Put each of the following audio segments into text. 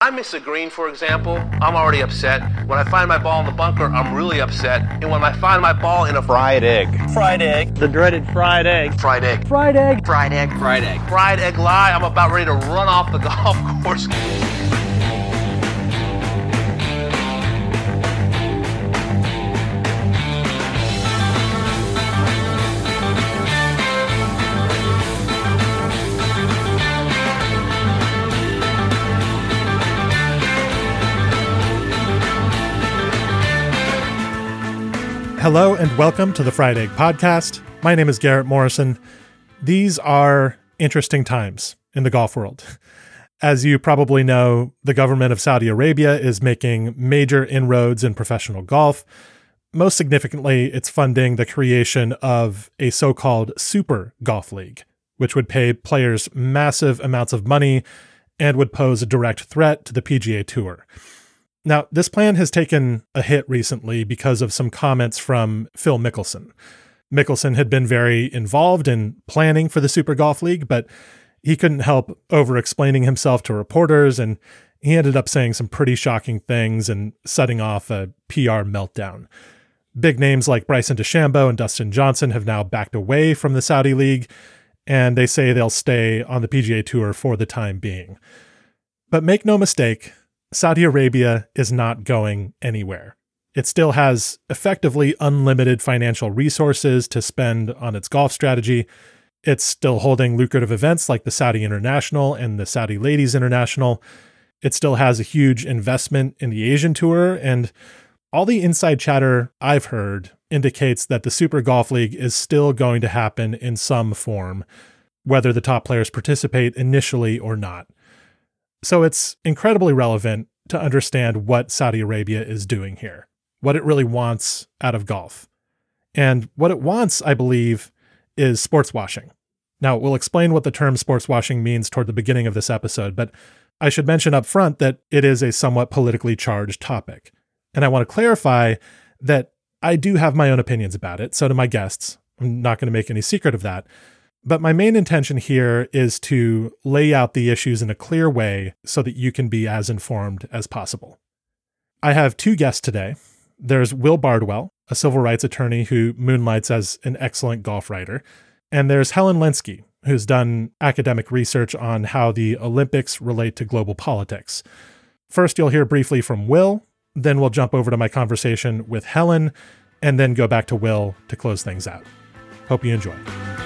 I miss a green, for example, I'm already upset. When I find my ball in the bunker, I'm really upset. And when I find my ball in a fried egg. Fried egg. The dreaded fried egg. Fried egg. Fried egg. Fried egg. Fried egg. Fried egg lie, I'm about ready to run off the golf course. Hello and welcome to the Fried Egg Podcast. My name is Garrett Morrison. These are interesting times in the golf world. As you probably know, the government of Saudi Arabia is making major inroads in professional golf. Most significantly, it's funding the creation of a so-called Super Golf League, which would pay players massive amounts of money and would pose a direct threat to the PGA Tour. Now, this plan has taken a hit recently because of some comments from Phil Mickelson. Mickelson had been very involved in planning for the Super Golf League, but he couldn't help over-explaining himself to reporters, and he ended up saying some pretty shocking things and setting off a PR meltdown. Big names like Bryson DeChambeau and Dustin Johnson have now backed away from the Saudi League, and they say they'll stay on the PGA Tour for the time being. But make no mistake, Saudi Arabia is not going anywhere. It still has effectively unlimited financial resources to spend on its golf strategy. It's still holding lucrative events like the Saudi International and the Saudi Ladies International. It still has a huge investment in the Asian Tour, and all the inside chatter I've heard indicates that the Super Golf League is still going to happen in some form, whether the top players participate initially or not. So it's incredibly relevant to understand what Saudi Arabia is doing here, what it really wants out of golf. And what it wants, I believe, is sports washing. Now, we'll explain what the term sports washing means toward the beginning of this episode, but I should mention up front that it is a somewhat politically charged topic. And I want to clarify that I do have my own opinions about it, so do my guests. I'm not going to make any secret of that. But my main intention here is to lay out the issues in a clear way so that you can be as informed as possible. I have two guests today. There's Will Bardwell, a civil rights attorney who moonlights as an excellent golf writer. And there's Helen Lenski, who's done academic research on how the Olympics relate to global politics. First, you'll hear briefly from Will, then we'll jump over to my conversation with Helen, and then go back to Will to close things out. Hope you enjoy.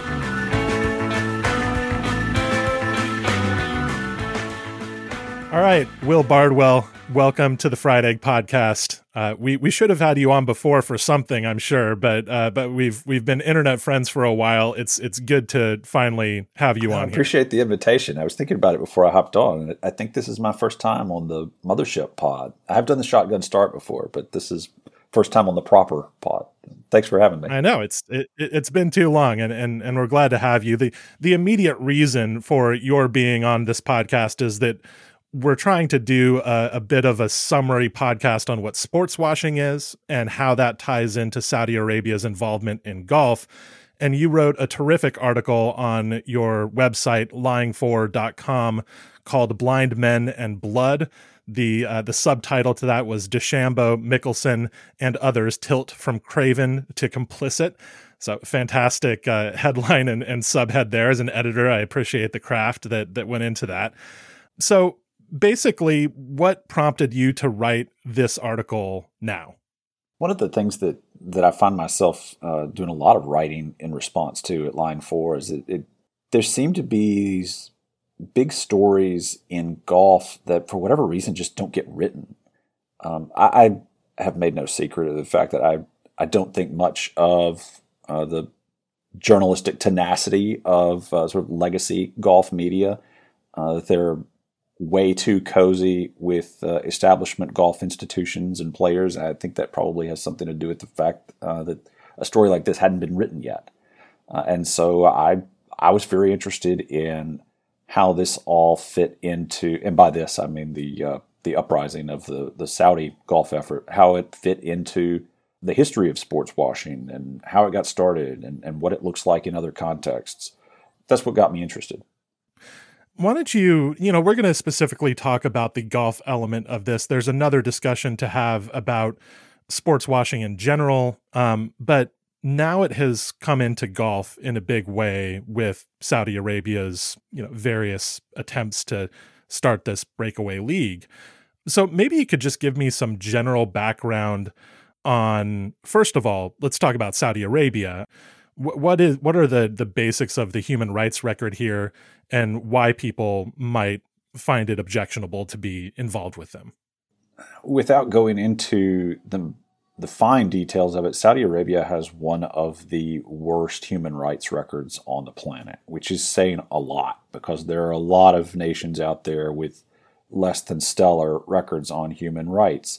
All right, Will Bardwell, welcome to the Fried Egg Podcast. We should have had you on before for something, I'm sure, but we've been internet friends for a while. It's good to finally have you on here. I appreciate the invitation. I was thinking about it before I hopped on, and I think this is my first time on the Mothership pod. I have done the Shotgun Start before, but this is first time on the proper pod. Thanks for having me. I know it's been too long, and we're glad to have you. The immediate reason for your being on this podcast is that we're trying to do a bit of a summary podcast on what sports washing is and how that ties into Saudi Arabia's involvement in golf. And you wrote a terrific article on your website, lyingfor.com, called Blind Men and Blood. The subtitle to that was DeChambeau, Mickelson, and Others Tilt from Craven to Complicit. So fantastic headline and subhead there. As an editor, I appreciate the craft that went into that. So basically, what prompted you to write this article now? One of the things that I find myself doing a lot of writing in response to at Line 4 is there seem to be these big stories in golf that, for whatever reason, just don't get written. I have made no secret of the fact that I don't think much of the journalistic tenacity of sort of legacy golf media. That they're way too cozy with establishment golf institutions and players. And I think that probably has something to do with the fact that a story like this hadn't been written yet. And so I was very interested in how this all fit into, and by this I mean the uprising of the Saudi golf effort, how it fit into the history of sports washing and how it got started and what it looks like in other contexts. That's what got me interested. Why don't you, we're going to specifically talk about the golf element of this. There's another discussion to have about sports washing in general. But now it has come into golf in a big way with Saudi Arabia's, various attempts to start this breakaway league. So maybe you could just give me some general background on, first of all, let's talk about Saudi Arabia. What are the basics of the human rights record here, and why people might find it objectionable to be involved with them? Without going into the fine details of it, Saudi Arabia has one of the worst human rights records on the planet, which is saying a lot, because there are a lot of nations out there with less than stellar records on human rights.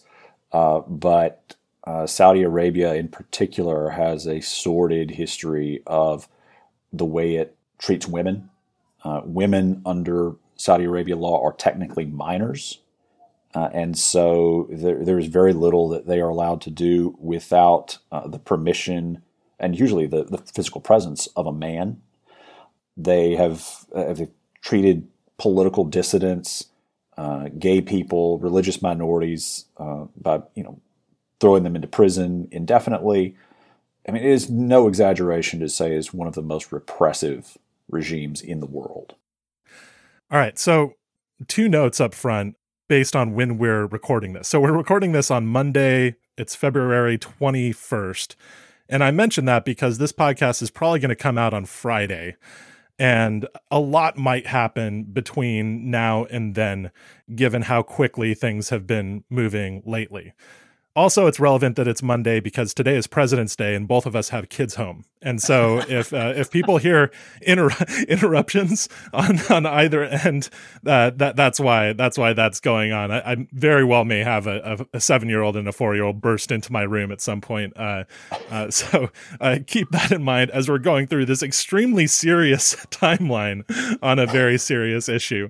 But Saudi Arabia in particular has a sordid history of the way it treats women. Women under Saudi Arabia law are technically minors. And so there's very little that they are allowed to do without the permission and usually the physical presence of a man. They have treated political dissidents, gay people, religious minorities by throwing them into prison indefinitely. I mean, it is no exaggeration to say it's one of the most repressive regimes in the world. All right, so 2 notes up front based on when we're recording this. So we're recording this on Monday. It's February 21st. And I mentioned that because this podcast is probably going to come out on Friday. And a lot might happen between now and then, given how quickly things have been moving lately. Also, it's relevant that it's Monday because today is President's Day and both of us have kids home. And so if people hear interruptions on either end, that's why that's going on. I very well may have a 7-year-old and a 4-year-old burst into my room at some point. So keep that in mind as we're going through this extremely serious timeline on a very serious issue.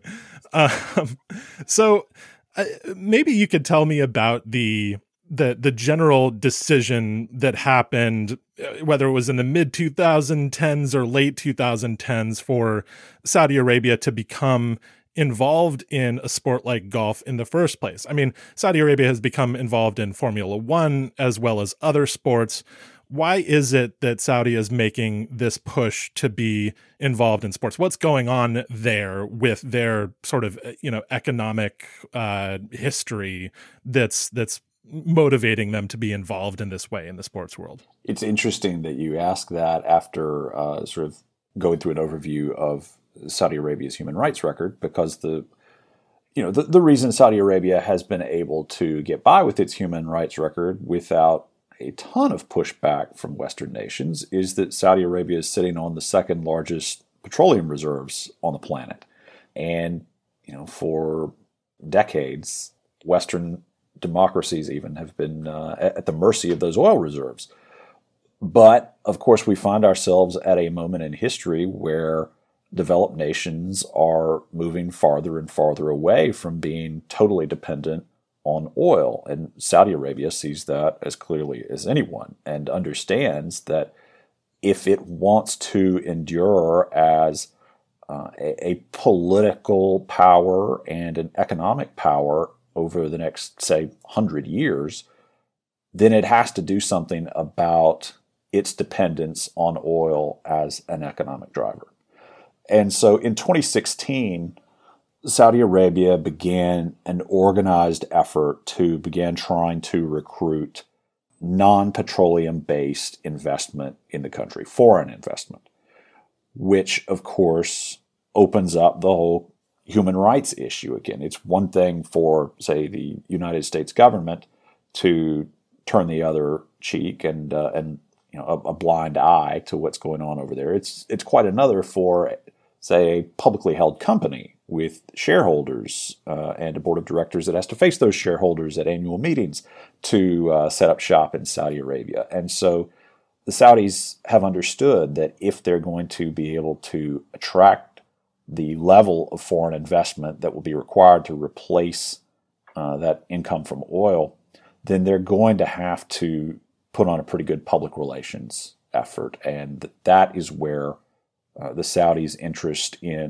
So maybe you could tell me about the general decision that happened, whether it was in the mid 2010s or late 2010s, for Saudi Arabia to become involved in a sport like golf in the first place. I mean, Saudi Arabia has become involved in Formula One as well as other sports. Why is it that Saudi is making this push to be involved in sports? What's going on there with their sort of, economic history that's motivating them to be involved in this way in the sports world? It's interesting that you ask that after sort of going through an overview of Saudi Arabia's human rights record, because the reason Saudi Arabia has been able to get by with its human rights record without a ton of pushback from Western nations is that Saudi Arabia is sitting on the second largest petroleum reserves on the planet. And, for decades, Western democracies even have been at the mercy of those oil reserves. But, of course, we find ourselves at a moment in history where developed nations are moving farther and farther away from being totally dependent on oil. And Saudi Arabia sees that as clearly as anyone and understands that if it wants to endure as a political power and an economic power over the next, say, 100 years, then it has to do something about its dependence on oil as an economic driver. And so in 2016, Saudi Arabia began an organized effort to begin trying to recruit non-petroleum-based investment in the country, foreign investment, which, of course, opens up the whole human rights issue again. It's one thing for, say, the United States government to turn the other cheek and a blind eye to what's going on over there. It's quite another for, say, a publicly held company with shareholders and a board of directors that has to face those shareholders at annual meetings to set up shop in Saudi Arabia. And so the Saudis have understood that if they're going to be able to attract the level of foreign investment that will be required to replace that income from oil, then they're going to have to put on a pretty good public relations effort. And that is where the Saudis' interest in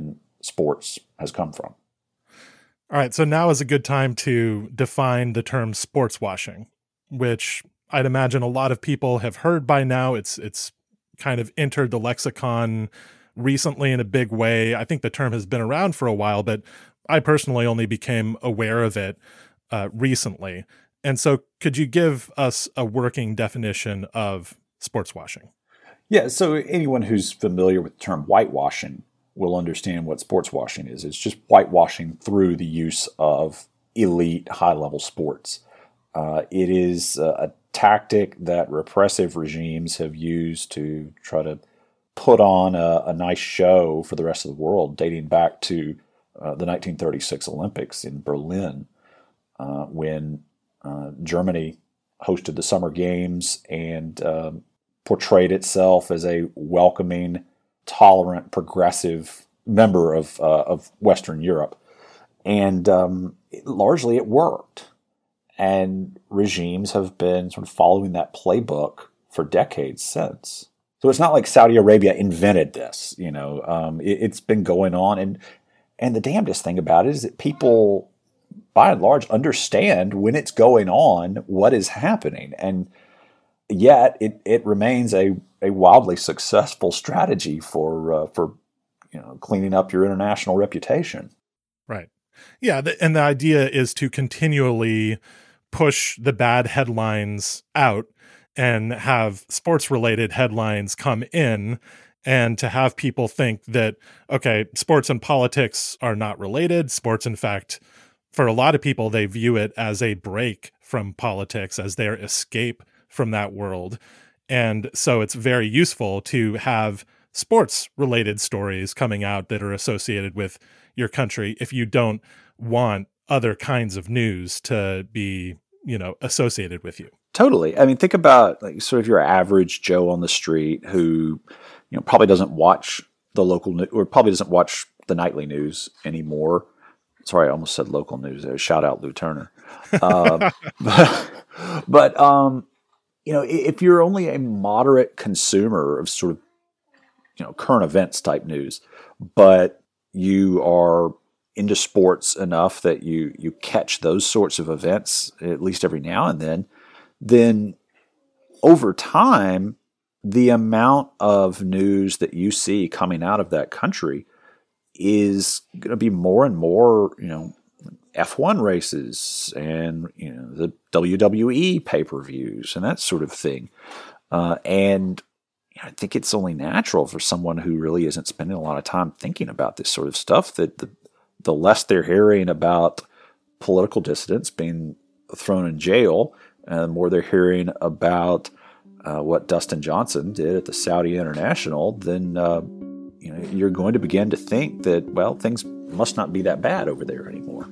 sports has come from. All right, so now is a good time to define the term sports washing, which I'd imagine a lot of people have heard by now. It's kind of entered the lexicon recently in a big way. I think the term has been around for a while, but I personally only became aware of it recently. And so could you give us a working definition of sports washing? Yeah, so anyone who's familiar with the term whitewashing will understand what sports washing is. It's just whitewashing through the use of elite high-level sports. It is a tactic that repressive regimes have used to try to put on a nice show for the rest of the world, dating back to the 1936 Olympics in Berlin, when Germany hosted the Summer Games and portrayed itself as a welcoming, tolerant, progressive member of Western Europe. And largely it worked. And regimes have been sort of following that playbook for decades since. So it's not like Saudi Arabia invented this, it's been going on. And the damnedest thing about it is that people, by and large, understand when it's going on, what is happening. And yet it remains a wildly successful strategy for cleaning up your international reputation. Right. Yeah. And the idea is to continually push the bad headlines out and have sports-related headlines come in, and to have people think that, okay, sports and politics are not related. Sports, in fact, for a lot of people, they view it as a break from politics, as their escape from that world. And so it's very useful to have sports-related stories coming out that are associated with your country if you don't want other kinds of news to be, associated with you. Totally. I mean, think about like sort of your average Joe on the street who, probably doesn't watch the local news or probably doesn't watch the nightly news anymore. Sorry, I almost said local news there. Shout out Lou Turner. But if you're only a moderate consumer of sort of, current events type news, but you are into sports enough that you catch those sorts of events at least every now and then over time, the amount of news that you see coming out of that country is going to be more and more, F1 races and, the WWE pay-per-views and that sort of thing. And I think it's only natural for someone who really isn't spending a lot of time thinking about this sort of stuff that the less they're hearing about political dissidents being thrown in jail, and the more they're hearing about what Dustin Johnson did at the Saudi International, then you're going to begin to think that, well, things must not be that bad over there anymore.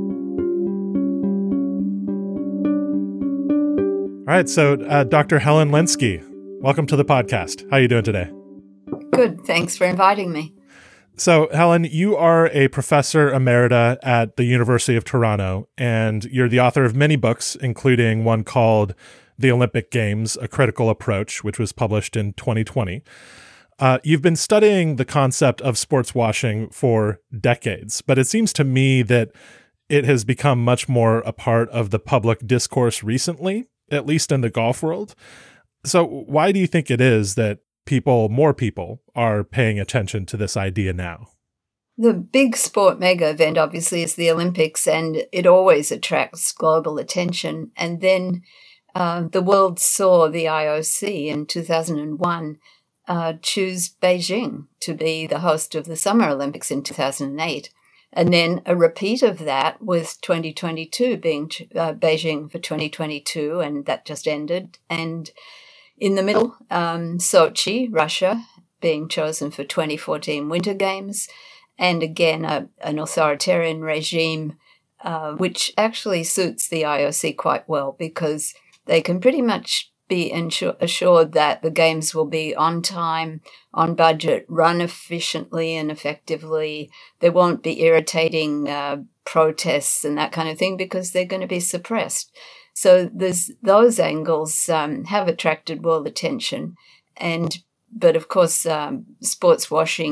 All right, so Dr. Helen Lenski, welcome to the podcast. How are you doing today? Good. Thanks for inviting me. So, Helen, you are a professor emerita at the University of Toronto, and you're the author of many books, including one called The Olympic Games, A Critical Approach, which was published in 2020. You've been studying the concept of sports washing for decades, but it seems to me that it has become much more a part of the public discourse recently, at least in the golf world. So why do you think it is that more people are paying attention to this idea now? The big sport mega event, obviously, is the Olympics, and it always attracts global attention. And then the world saw the IOC in 2001 choose Beijing to be the host of the Summer Olympics in 2008. And then a repeat of that with 2022 being Beijing for 2022, and that just ended. And in the middle, Sochi, Russia, being chosen for 2014 Winter Games, and again, an authoritarian regime, which actually suits the IOC quite well because they can pretty much be assured that the games will be on time, on budget, run efficiently and effectively. There won't be irritating protests and that kind of thing because they're going to be suppressed. So those angles have attracted world attention, but of course, sports washing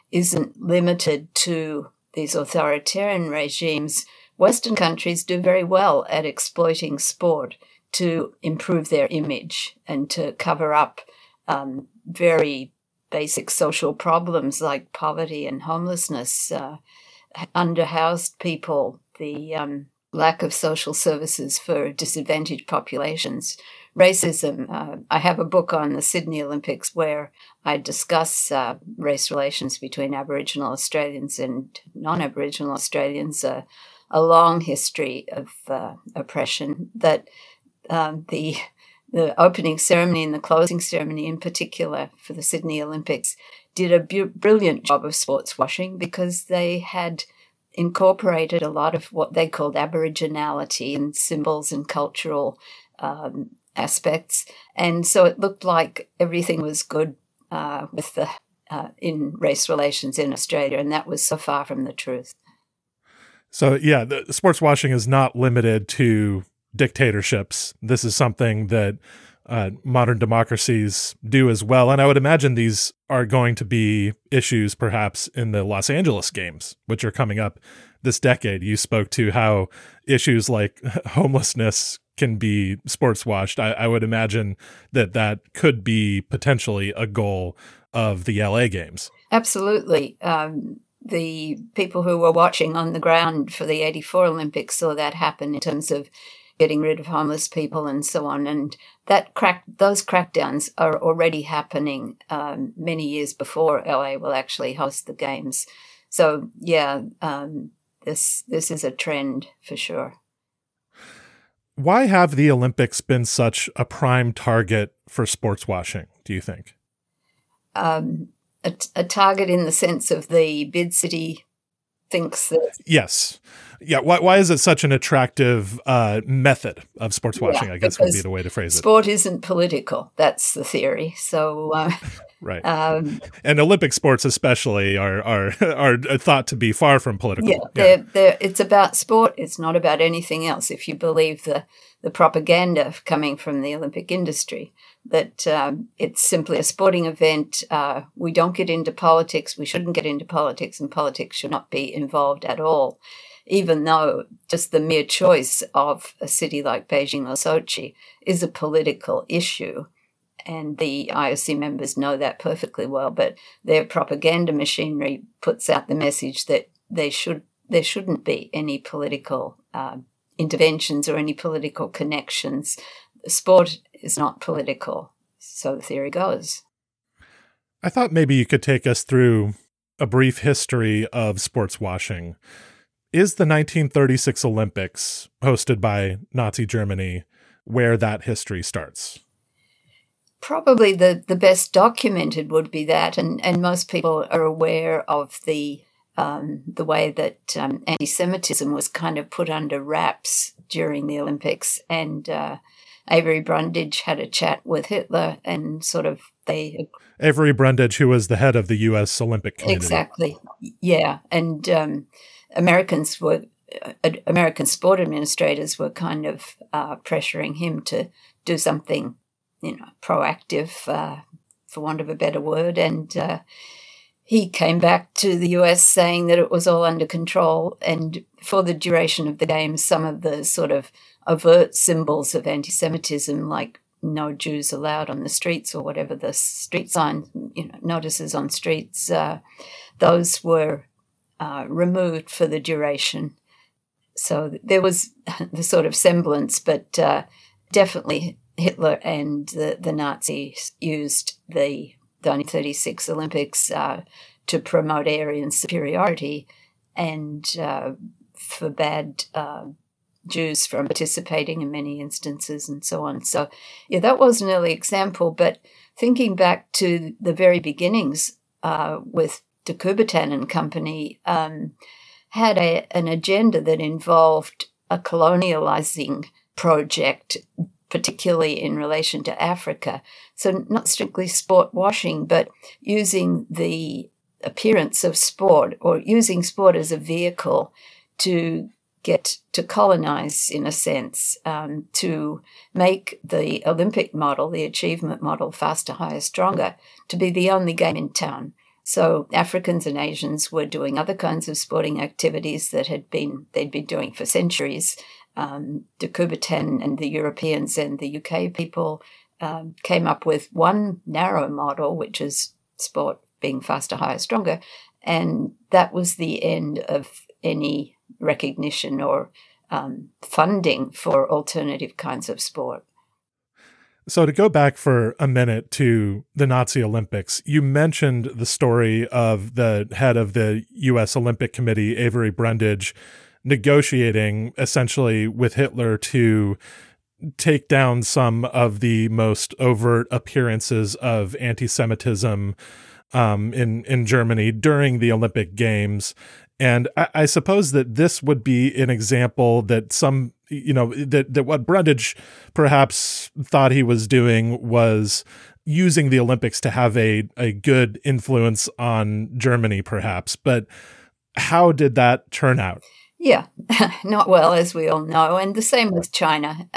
isn't limited to these authoritarian regimes. Western countries do very well at exploiting sport to improve their image and to cover up very basic social problems like poverty and homelessness, underhoused people, the lack of social services for disadvantaged populations, racism. I have a book on the Sydney Olympics where I discuss race relations between Aboriginal Australians and non-Aboriginal Australians, a long history of oppression that the opening ceremony and the closing ceremony in particular for the Sydney Olympics did a brilliant job of sports washing because they had incorporated a lot of what they called Aboriginality and symbols and cultural aspects. And so it looked like everything was good with the in race relations in Australia, and that was so far from the truth. So, yeah, the sports washing is not limited to dictatorships. This is something that modern democracies do as well. And I would imagine these are going to be issues perhaps in the Los Angeles games, which are coming up this decade. You spoke to how issues like homelessness can be sports washed. I would imagine that could be potentially a goal of the LA games. Absolutely. The people who were watching on the ground for the 84 Olympics saw that happen in terms of getting rid of homeless people and so on. And those crackdowns are already happening many years before LA will actually host the games. So, yeah, this is a trend for sure. Why have the Olympics been such a prime target for sports washing, do you think? A target in the sense of the bid city thinks that... Yes. Yeah. Why is it such an attractive method of sports washing, I guess would be the way to phrase it. Sport isn't political. That's the theory. So... right. And Olympic sports especially are thought to be far from political. Yeah, it's about sport. It's not about anything else. If you believe the propaganda coming from the Olympic industry, that it's simply a sporting event. We don't get into politics. We shouldn't get into politics, and politics should not be involved at all, even though just the mere choice of a city like Beijing or Sochi is a political issue. And the IOC members know that perfectly well, but their propaganda machinery puts out the message that there shouldn't be any political interventions or any political connections. Sport is not political, so the theory goes. I thought maybe you could take us through a brief history of sports washing. Is the 1936 Olympics, hosted by Nazi Germany, where that history starts? Probably the best documented would be that, and most people are aware of the way that anti-Semitism was kind of put under wraps during the Olympics, and Avery Brundage had a chat with Hitler, and Avery Brundage, who was the head of the U.S. Olympic Committee. Exactly, yeah, and American sport administrators were kind of pressuring him to do something, proactive, for want of a better word. And he came back to the US saying that it was all under control. And for the duration of the games, some of the sort of overt symbols of anti-Semitism, like no Jews allowed on the streets or whatever the street sign, notices on streets, those were removed for the duration. So there was the sort of semblance, but definitely Hitler and the Nazis used the 1936 Olympics to promote Aryan superiority and forbade Jews from participating in many instances and so on. So, yeah, that was an early example. But thinking back to the very beginnings with de Coubertin and company, had an agenda that involved a colonializing project, particularly in relation to Africa. So not strictly sport washing, but using the appearance of sport or using sport as a vehicle to get to colonize, in a sense, to make the Olympic model, the achievement model, faster, higher, stronger, to be the only game in town. So Africans and Asians were doing other kinds of sporting activities that they'd been doing for centuries. De Coubertin and the Europeans and the UK people came up with one narrow model, which is sport being faster, higher, stronger. And that was the end of any recognition or funding for alternative kinds of sport. So to go back for a minute to the Nazi Olympics, you mentioned the story of the head of the U.S. Olympic Committee, Avery Brundage, negotiating essentially with Hitler to take down some of the most overt appearances of anti-Semitism in Germany during the Olympic Games. And I suppose that this would be an example that that what Brundage perhaps thought he was doing was using the Olympics to have a good influence on Germany, perhaps. But how did that turn out? Yeah, not well, as we all know. And the same with China.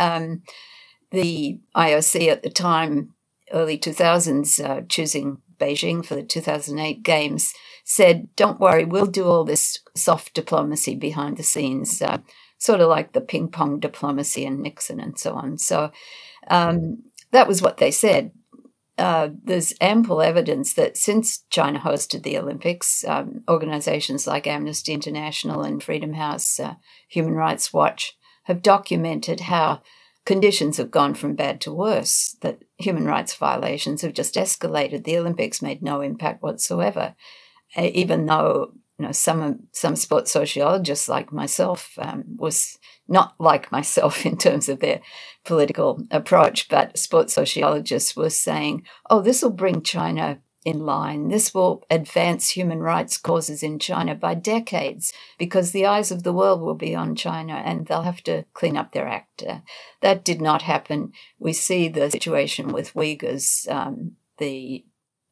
The IOC at the time, early 2000s, choosing Beijing for the 2008 Games, said, don't worry, we'll do all this soft diplomacy behind the scenes, sort of like the ping pong diplomacy and Nixon and so on. So that was what they said. There's ample evidence that since China hosted the Olympics, organizations like Amnesty International and Freedom House, Human Rights Watch have documented how conditions have gone from bad to worse, that human rights violations have just escalated. The Olympics made no impact whatsoever, even though some sports sociologists like myself was not like myself in terms of their political approach, but sports sociologists were saying, oh, this will bring China in line. This will advance human rights causes in China by decades because the eyes of the world will be on China and they'll have to clean up their act. That did not happen. We see the situation with Uyghurs, the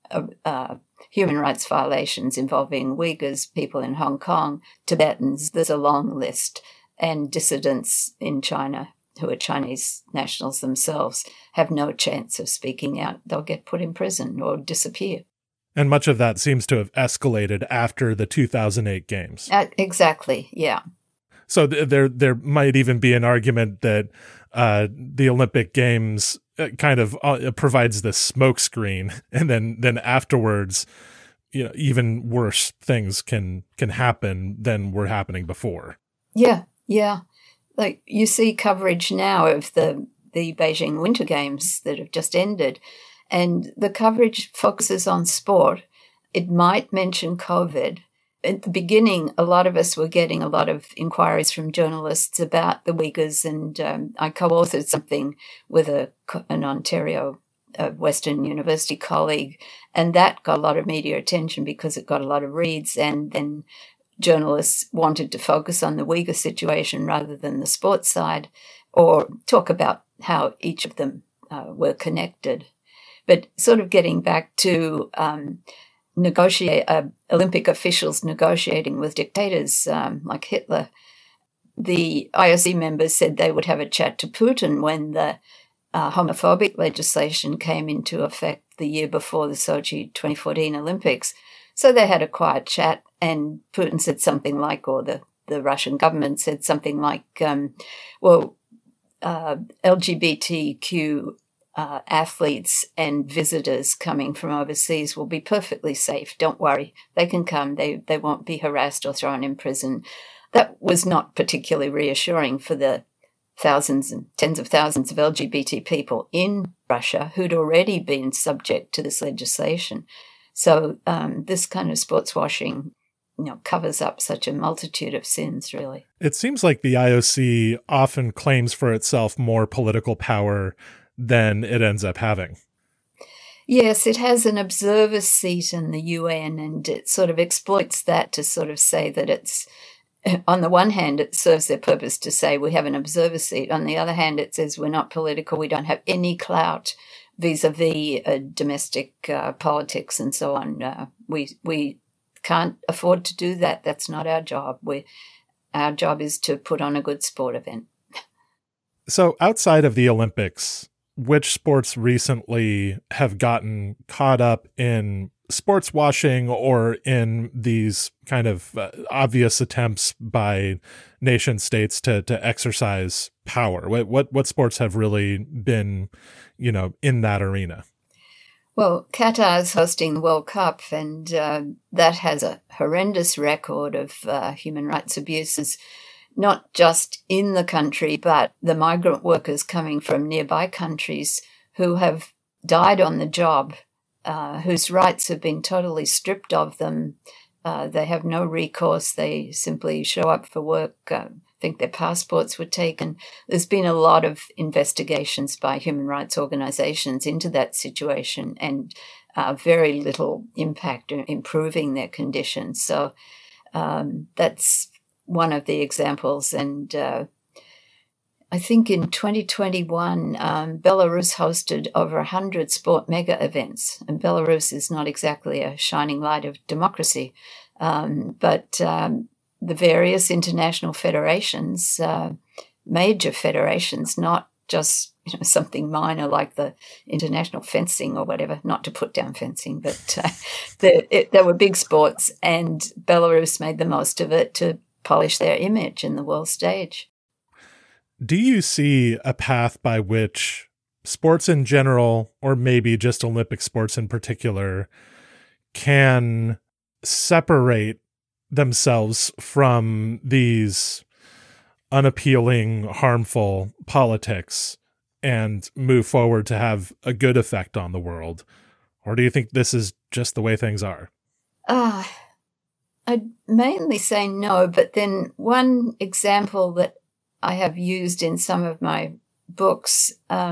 human rights violations involving Uyghurs, people in Hong Kong, Tibetans. There's a long list. And dissidents in China who are Chinese nationals themselves have no chance of speaking out. They'll get put in prison or disappear. And much of that seems to have escalated after the 2008 Games. Exactly, yeah. So there might even be an argument that the Olympic Games kind of provides this smokescreen, and then afterwards, even worse things can happen than were happening before. Yeah. Like you see coverage now of the Beijing Winter Games that have just ended, and the coverage focuses on sport. It might mention COVID. At the beginning, a lot of us were getting a lot of inquiries from journalists about the Uyghurs, and I co-authored something with an Ontario Western University colleague, and that got a lot of media attention because it got a lot of reads, and then journalists wanted to focus on the Uyghur situation rather than the sports side, or talk about how each of them were connected. But sort of getting back to Olympic officials negotiating with dictators like Hitler, the IOC members said they would have a chat to Putin when the homophobic legislation came into effect the year before the Sochi 2014 Olympics. So they had a quiet chat, and Putin said something like, or the Russian government said something like, LGBTQ athletes and visitors coming from overseas will be perfectly safe. Don't worry. They can come. They won't be harassed or thrown in prison. That was not particularly reassuring for the thousands and tens of thousands of LGBT people in Russia who'd already been subject to this legislation. So this kind of sports washing, covers up such a multitude of sins, really. It seems like the IOC often claims for itself more political power than it ends up having. Yes, it has an observer seat in the UN, and it sort of exploits that to sort of say that it's, on the one hand, it serves their purpose to say we have an observer seat. On the other hand, it says we're not political, we don't have any clout vis-a-vis domestic politics and so on. We can't afford to do that. That's not our job. Our job is to put on a good sport event. So outside of the Olympics, which sports recently have gotten caught up in sports washing or in these kind of obvious attempts by nation states to exercise power? What sports have really been, in that arena? Well, Qatar is hosting the World Cup, and that has a horrendous record of human rights abuses, not just in the country, but the migrant workers coming from nearby countries who have died on the job, whose rights have been totally stripped of them. They have no recourse. They simply show up for work. I think their passports were taken. There's been a lot of investigations by human rights organizations into that situation and very little impact in improving their conditions. So that's one of the examples. And I think in 2021, Belarus hosted over 100 sport mega events. And Belarus is not exactly a shining light of democracy, but the various international federations, major federations, not just something minor like the international fencing or whatever, not to put down fencing, but there were big sports, and Belarus made the most of it to polish their image in the world stage. Do you see a path by which sports in general, or maybe just Olympic sports in particular, can separate themselves from these unappealing, harmful politics and move forward to have a good effect on the world? Or do you think this is just the way things are? I'd mainly say no, but then one example that I have used in some of my books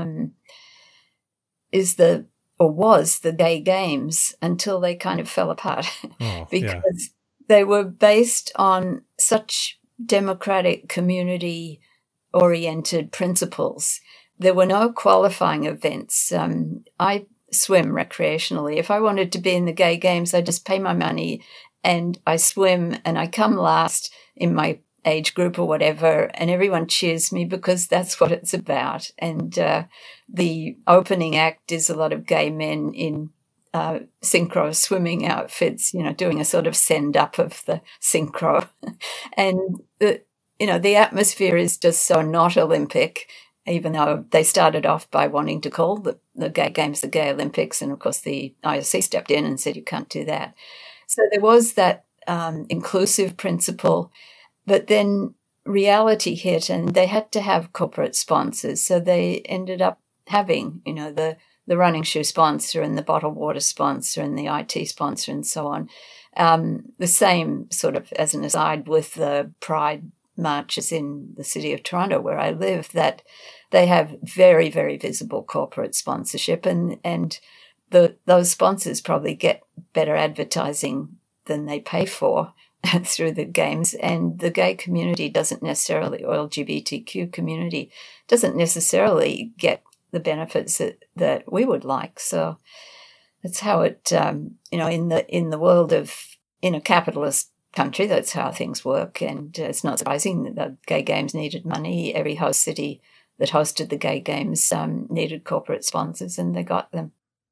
was the Gay Games until they kind of fell apart because they were based on such democratic, community-oriented principles. There were no qualifying events. I swim recreationally. If I wanted to be in the Gay Games, I just pay my money and I swim and I come last in my age group or whatever, and everyone cheers me because that's what it's about. And the opening act is a lot of gay men in synchro swimming outfits, doing a sort of send up of the synchro. And, the atmosphere is just so not Olympic, even though they started off by wanting to call the Gay Games the Gay Olympics. And of course the IOC stepped in and said, you can't do that. So there was that inclusive principle, but then reality hit and they had to have corporate sponsors. So they ended up having, the running shoe sponsor and the bottled water sponsor and the IT sponsor and so on. The same sort of, as an aside, with the Pride marches in the city of Toronto where I live, that they have very, very visible corporate sponsorship and those sponsors probably get better advertising than they pay for through the games. And the gay community doesn't necessarily, or LGBTQ community doesn't necessarily get the benefits that we would like. So that's how it, in the world of, in a capitalist country, that's how things work. And it's not surprising that the Gay Games needed money. Every host city that hosted the Gay Games needed corporate sponsors, and they got them.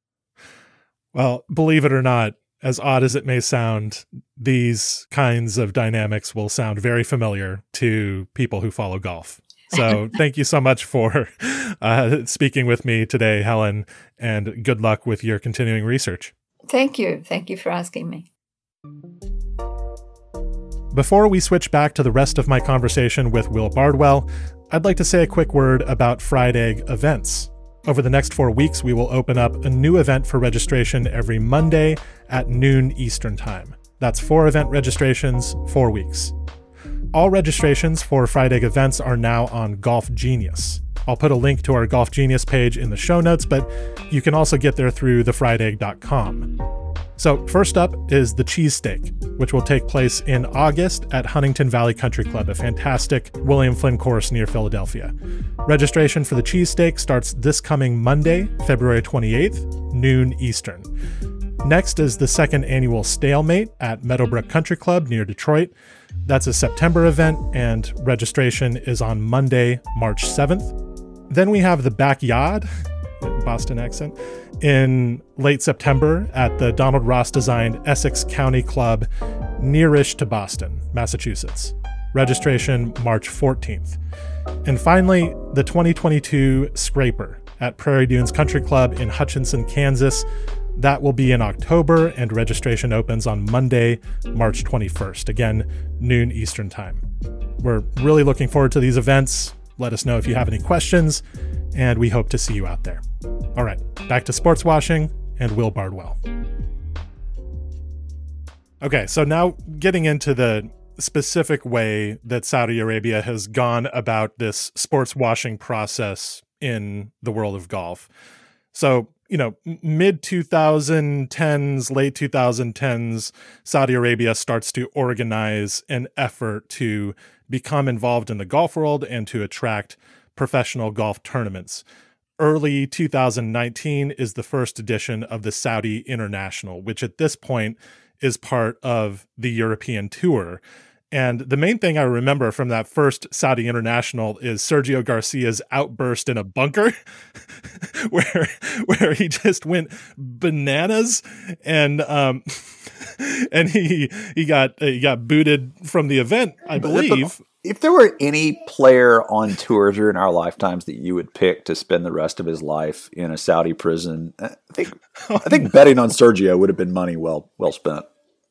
Well, believe it or not, as odd as it may sound, these kinds of dynamics will sound very familiar to people who follow golf. So thank you so much for speaking with me today, Helen, and good luck with your continuing research. Thank you. Thank you for asking me. Before we switch back to the rest of my conversation with Will Bardwell, I'd like to say a quick word about Fried Egg events. Over the next 4 weeks, we will open up a new event for registration every Monday at noon Eastern Time. That's 4 event registrations, 4 weeks. All registrations for Fried Egg events are now on Golf Genius. I'll put a link to our Golf Genius page in the show notes, but you can also get there through thefriedegg.com. So first up is the Cheesesteak, which will take place in August at Huntington Valley Country Club, a fantastic William Flynn course near Philadelphia. Registration for the Cheesesteak starts this coming Monday, February 28th, noon Eastern. Next is the second annual Stalemate at Meadowbrook Country Club near Detroit. That's a September event, and registration is on Monday, March 7th. Then we have the Backyard, Boston accent, in late September at the Donald Ross designed Essex County Club, nearish to Boston, Massachusetts. Registration March 14th. And finally, the 2022 Scraper at Prairie Dunes Country Club in Hutchinson, Kansas. That will be in October, and registration opens on Monday, March 21st. Again, noon Eastern Time. We're really looking forward to these events. Let us know if you have any questions, and we hope to see you out there. All right, back to sports washing and Will Bardwell. Okay, so now getting into the specific way that Saudi Arabia has gone about this sports washing process in the world of golf. So, mid 2010s, late 2010s, Saudi Arabia starts to organize an effort to become involved in the golf world and to attract professional golf tournaments. Early 2019 is the first edition of the Saudi International, which at this point is part of the European Tour. And the main thing I remember from that first Saudi International is Sergio Garcia's outburst in a bunker where he just went bananas and he got booted from the event, I believe. If there were any player on tour during our lifetimes that you would pick to spend the rest of his life in a Saudi prison, I think betting on Sergio would have been money well spent.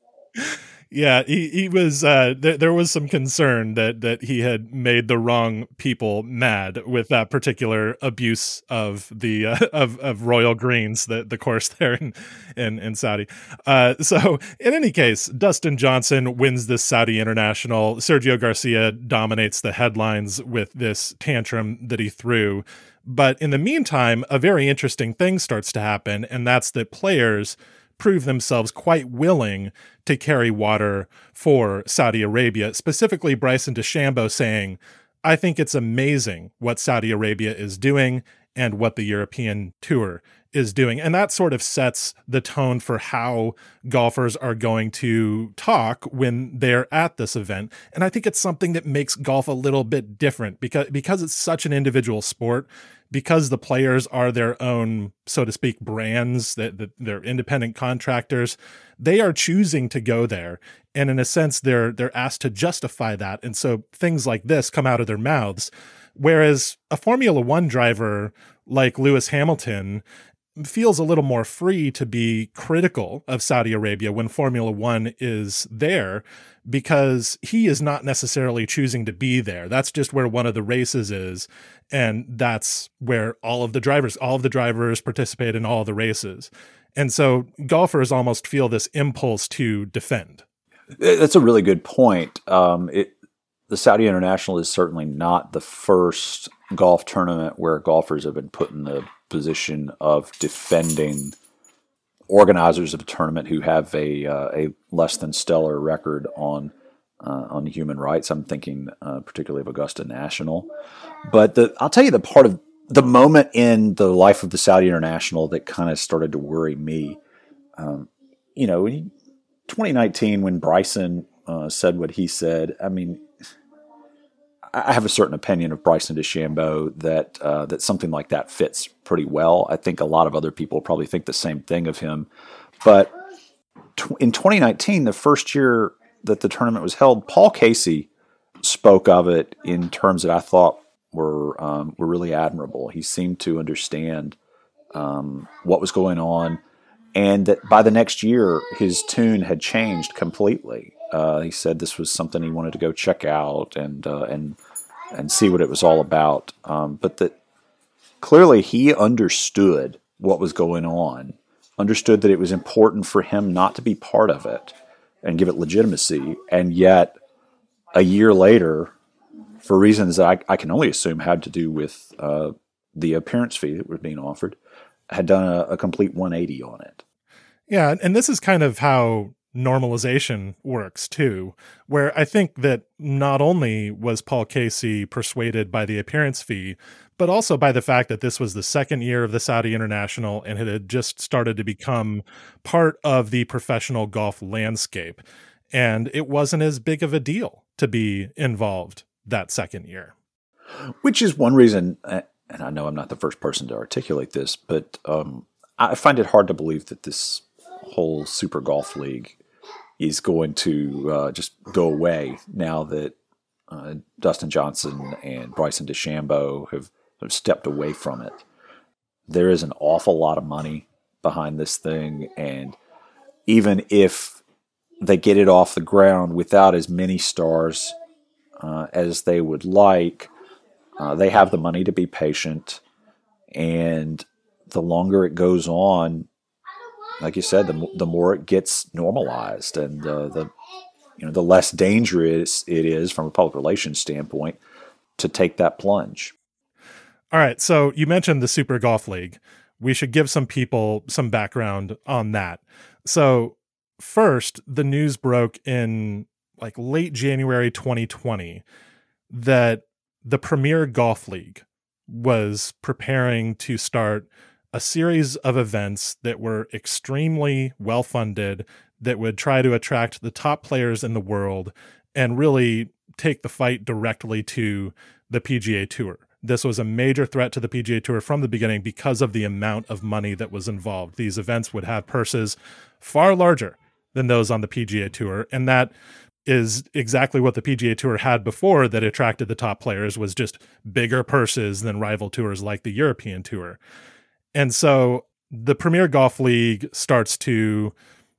Yeah, he was. There was some concern that he had made the wrong people mad with that particular abuse of the of Royal Greens, the course there in Saudi. So in any case, Dustin Johnson wins this Saudi International. Sergio Garcia dominates the headlines with this tantrum that he threw. But in the meantime, a very interesting thing starts to happen, and that's that players prove themselves quite willing to carry water for Saudi Arabia, specifically Bryson DeChambeau saying, I think it's amazing what Saudi Arabia is doing and what the European Tour is doing. And that sort of sets the tone for how golfers are going to talk when they're at this event. And I think it's something that makes golf a little bit different because it's such an individual sport, because the players are their own, so to speak, brands, that they're independent contractors. They are choosing to go there. And in a sense, they're asked to justify that. And so things like this come out of their mouths. Whereas a Formula One driver like Lewis Hamilton feels a little more free to be critical of Saudi Arabia when Formula One is there, because he is not necessarily choosing to be there. That's just where one of the races is. And that's where all of the drivers participate in all of the races. And so golfers almost feel this impulse to defend. That's a really good point. The Saudi International is certainly not the first golf tournament where golfers have been put in the position of defending organizers of a tournament who have a less than stellar record on human rights. I'm thinking particularly of Augusta National. But I'll tell you the part of the moment in the life of the Saudi International that kind of started to worry me. 2019, when Bryson said what he said, I mean, I have a certain opinion of Bryson DeChambeau that something like that fits pretty well. I think a lot of other people probably think the same thing of him. But in 2019, the first year that the tournament was held, Paul Casey spoke of it in terms that I thought were really admirable. He seemed to understand what was going on, and that by the next year, his tune had changed completely. He said this was something he wanted to go check out and see what it was all about. But that clearly he understood what was going on, understood that it was important for him not to be part of it and give it legitimacy. And yet, a year later, for reasons that I can only assume had to do with the appearance fee that was being offered, had done a complete 180 on it. Yeah, and this is kind of how normalization works too, where I think that not only was Paul Casey persuaded by the appearance fee, but also by the fact that this was the second year of the Saudi International and it had just started to become part of the professional golf landscape. And it wasn't as big of a deal to be involved that second year. Which is one reason, and I know I'm not the first person to articulate this, but I find it hard to believe that this whole Super Golf League is going to just go away now that Dustin Johnson and Bryson DeChambeau have stepped away from it. There is an awful lot of money behind this thing, and even if they get it off the ground without as many stars as they would like, they have the money to be patient, and the longer it goes on, like you said, the more it gets normalized, and the less dangerous it is from a public relations standpoint to take that plunge. All right, so you mentioned the Super Golf League. We should give some people some background on that. So first, the news broke in like late January 2020 that the Premier Golf League was preparing to start a series of events that were extremely well-funded, that would try to attract the top players in the world and really take the fight directly to the PGA Tour. This was a major threat to the PGA Tour from the beginning because of the amount of money that was involved. These events would have purses far larger than those on the PGA Tour, and that is exactly what the PGA Tour had before that attracted the top players, was just bigger purses than rival tours like the European Tour. And so the Premier Golf League starts to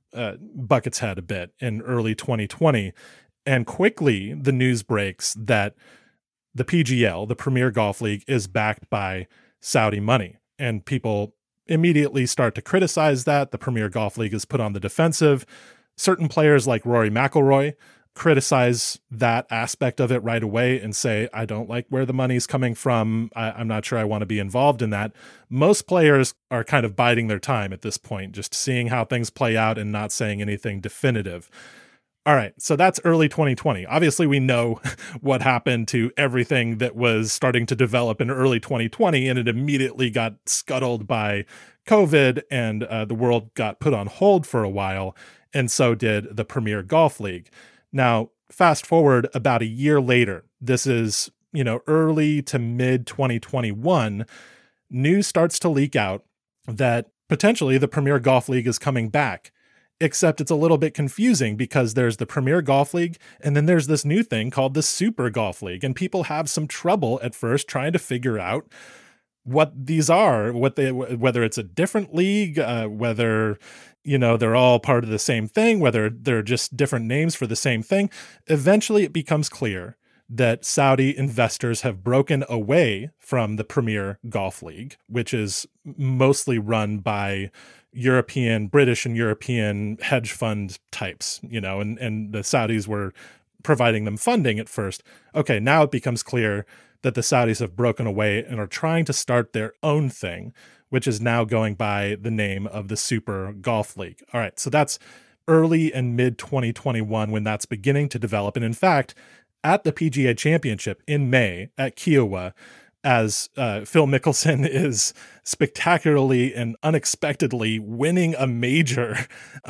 buck its head a bit in early 2020, and quickly the news breaks that the PGL, the Premier Golf League, is backed by Saudi money, and people immediately start to criticize that. The Premier Golf League is put on the defensive. Certain players like Rory McIlroy criticize that aspect of it right away and say, I don't like where the money's coming from. I'm not sure I want to be involved in that. Most players are kind of biding their time at this point, just seeing how things play out and not saying anything definitive. All right, so that's early 2020. Obviously, we know what happened to everything that was starting to develop in early 2020, and it immediately got scuttled by COVID, and the world got put on hold for a while, and so did the Premier Golf League. Now, fast forward about a year later, this is, early to mid 2021, news starts to leak out that potentially the Premier Golf League is coming back. Except it's a little bit confusing because there's the Premier Golf League and then there's this new thing called the Super Golf League. And people have some trouble at first trying to figure out what these are, whether it's a different league, whether, they're all part of the same thing, whether they're just different names for the same thing. Eventually it becomes clear that Saudi investors have broken away from the Premier Golf League, which is mostly run by British and European hedge fund types, and the Saudis were providing them funding at first. Okay, now it becomes clear that the Saudis have broken away and are trying to start their own thing, which is now going by the name of the Super Golf League. All right, so that's early and mid 2021 when that's beginning to develop. And in fact, at the PGA Championship in May at Kiowa, as Phil Mickelson is spectacularly and unexpectedly winning a major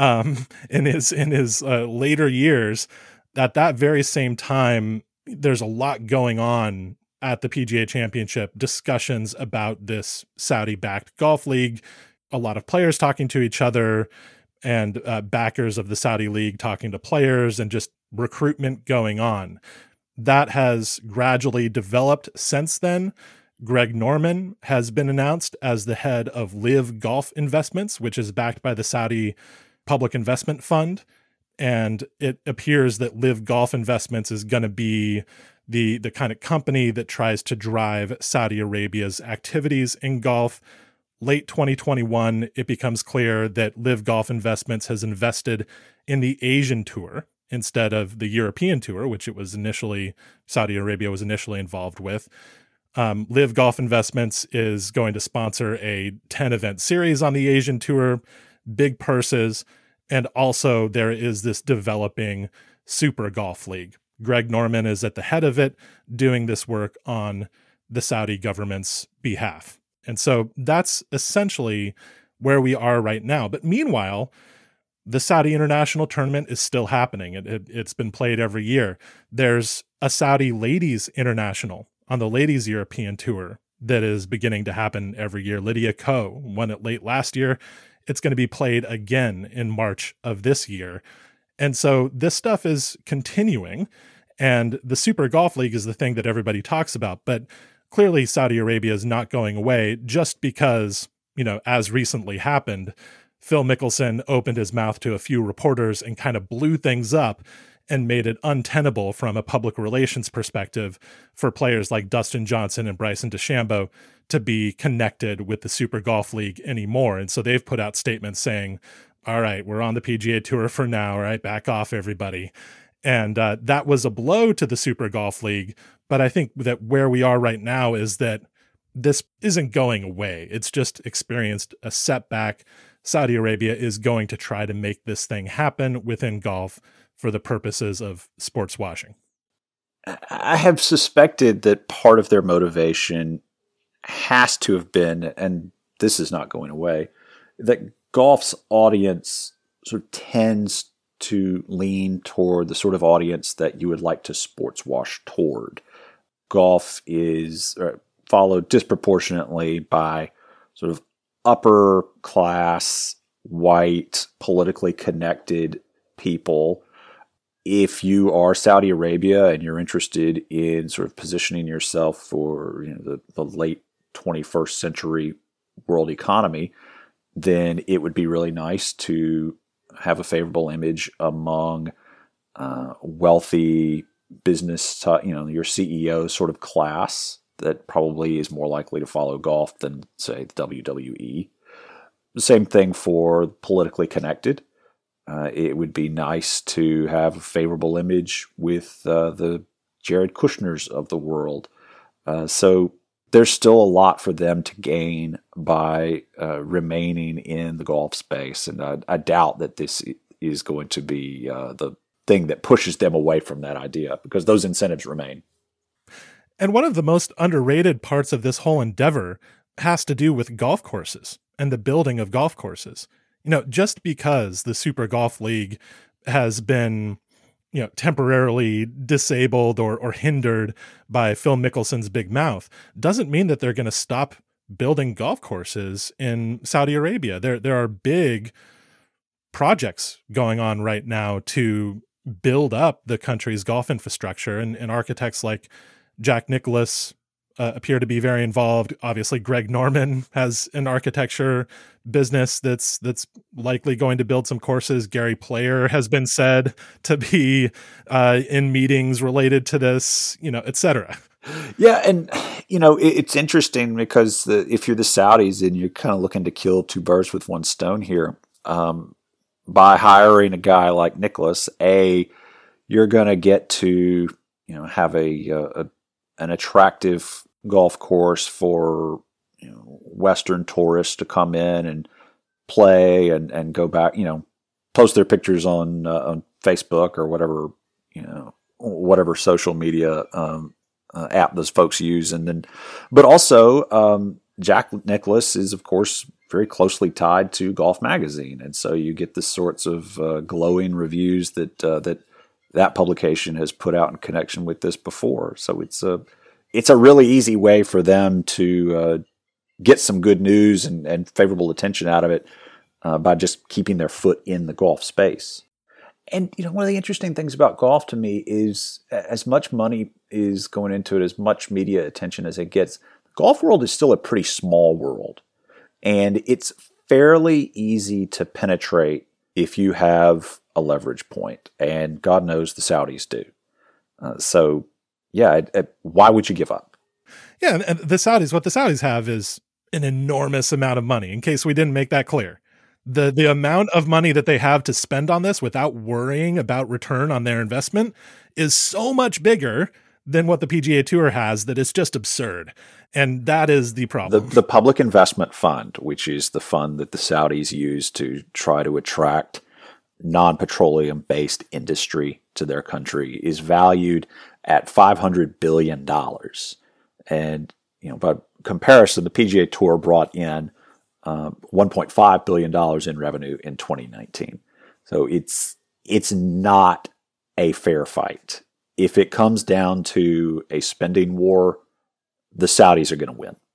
in his later years, at that very same time, there's a lot going on at the PGA Championship, discussions about this Saudi-backed golf league, a lot of players talking to each other, and backers of the Saudi league talking to players, and just recruitment going on. That has gradually developed since then. Greg Norman has been announced as the head of Live Golf Investments, which is backed by the Saudi Public Investment Fund. And it appears that Live Golf Investments is going to be the kind of company that tries to drive Saudi Arabia's activities in golf. Late 2021, it becomes clear that Live Golf Investments has invested in the Asian Tour instead of the European Tour, which Saudi Arabia was initially involved with. Live Golf Investments is going to sponsor a 10-event series on the Asian Tour, big purses, and also there is this developing Super Golf League. Greg Norman is at the head of it, doing this work on the Saudi government's behalf. And so that's essentially where we are right now. But meanwhile, the Saudi International Tournament is still happening. It's been played every year. There's a Saudi Ladies International on the Ladies European Tour that is beginning to happen every year. Lydia Ko won it late last year. It's going to be played again in March of this year. And so this stuff is continuing, and the Super Golf League is the thing that everybody talks about. But clearly Saudi Arabia is not going away just because, as recently happened, Phil Mickelson opened his mouth to a few reporters and kind of blew things up and made it untenable from a public relations perspective for players like Dustin Johnson and Bryson DeChambeau to be connected with the Super Golf League anymore. And so they've put out statements saying, all right, we're on the PGA Tour for now, all right, back off everybody. And that was a blow to the Super Golf League. But I think that where we are right now is that this isn't going away. It's just experienced a setback. Saudi Arabia is going to try to make this thing happen within golf for the purposes of sports washing. I have suspected that part of their motivation has to have been, and this is not going away, that golf's audience sort of tends to lean toward the sort of audience that you would like to sports wash toward. Golf is followed disproportionately by sort of upper class, white, politically connected people. If you are Saudi Arabia and you're interested in sort of positioning yourself for the late 21st century world economy, then it would be really nice to have a favorable image among wealthy business, your CEO sort of class that probably is more likely to follow golf than, say, the WWE. The same thing for politically connected. It would be nice to have a favorable image with the Jared Kushners of the world. So there's still a lot for them to gain by remaining in the golf space. And I doubt that this is going to be the thing that pushes them away from that idea, because those incentives remain. And one of the most underrated parts of this whole endeavor has to do with golf courses and the building of golf courses. Just because the Super Golf League has been, temporarily disabled or hindered by Phil Mickelson's big mouth doesn't mean that they're going to stop building golf courses in Saudi Arabia. There are big projects going on right now to build up the country's golf infrastructure, and architects like Jack Nicklaus appear to be very involved. Obviously, Greg Norman has an architecture business that's likely going to build some courses. Gary Player has been said to be in meetings related to this, et cetera. Yeah, and it's interesting because if you're the Saudis and you're kind of looking to kill two birds with one stone here, by hiring a guy like Nicklaus, you're going to get to have an attractive golf course for Western tourists to come in and play and go back, post their pictures on Facebook or whatever social media app those folks use, but also Jack Nicklaus is of course very closely tied to Golf Magazine, and so you get the sorts of glowing reviews that publication has put out in connection with this before. So it's a really easy way for them to get some good news and favorable attention out of it by just keeping their foot in the golf space. And one of the interesting things about golf to me is as much money is going into it, as much media attention as it gets, the golf world is still a pretty small world. And it's fairly easy to penetrate if you have a leverage point. And God knows the Saudis do. Why would you give up? Yeah, and what the Saudis have is an enormous amount of money, in case we didn't make that clear. The amount of money that they have to spend on this without worrying about return on their investment is so much bigger than what the PGA Tour has that it's just absurd. And that is the problem. The Public Investment Fund, which is the fund that the Saudis use to try to attract non-petroleum based industry to their country, is valued at $500 billion. And, by comparison, the PGA Tour brought in $1.5 billion in revenue in 2019. So it's not a fair fight. If it comes down to a spending war, the Saudis are going to win.